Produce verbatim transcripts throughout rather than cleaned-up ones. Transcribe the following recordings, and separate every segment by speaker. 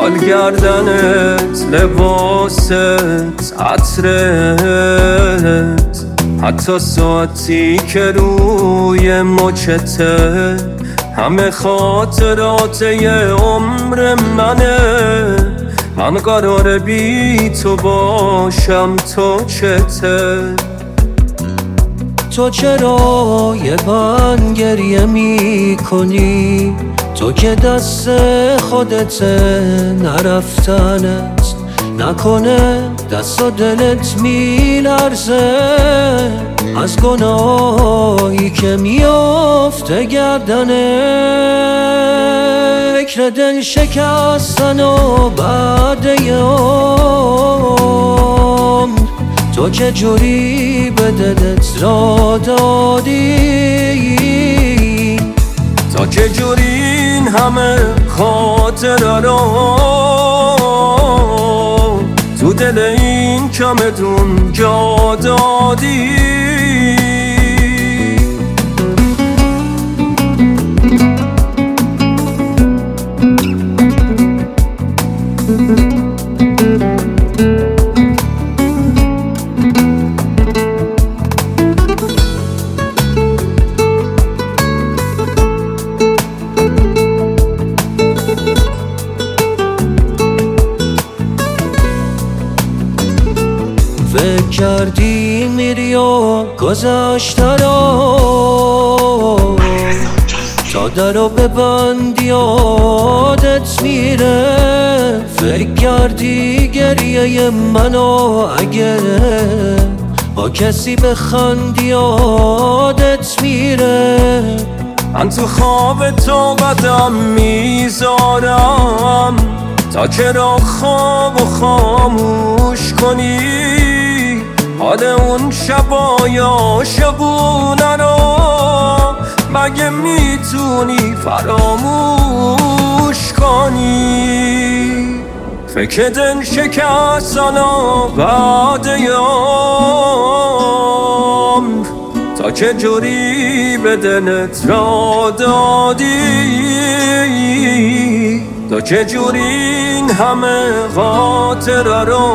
Speaker 1: شال گردنت، لباست، عطرت، حتی ساعتی که روی مچته، همه خاطرات یه عمر منه. من قراره بی تو باشم، تو چته؟
Speaker 2: تو چرا یه من گریه می کنی؟ تو که دست خودت نرفتنت، نکنه دست و دلت می لرزه از گناهی که میافته گردنه. فکر دل شکستن و بعد یه عمر تو که جوری به دلت را دادی،
Speaker 1: تا که جوری این همه خاطره رو تو دل این کمدون جا دادی.
Speaker 2: فکر کردی میری و گذشته رو تا در رو ببندی یادت میره. فکر کردی گریه منو اگه با کسی بخندی یادت میره.
Speaker 1: من تو خواب تو قدم میذارم تا که را خواب و خاموش کنی، حال اون شبای عاشقونه رو مگه میتونی فراموش کنی؟ فکر دل شکستن و بعد یام تا که جوری به دلت را دادی، تا که جوری این همه خاطره رو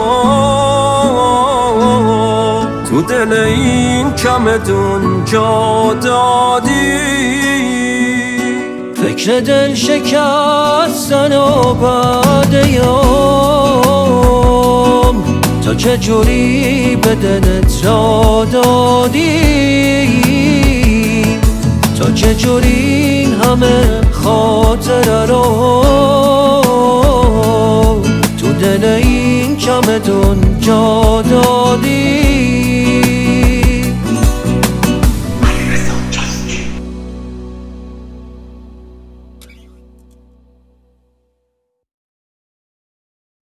Speaker 1: تو دل این کمدون جا دادی.
Speaker 2: فکر دل شکستن و بعد یام تا که جوری به دلت را دادی، تا که جوری این همه خاطره رو تو دل این کمدون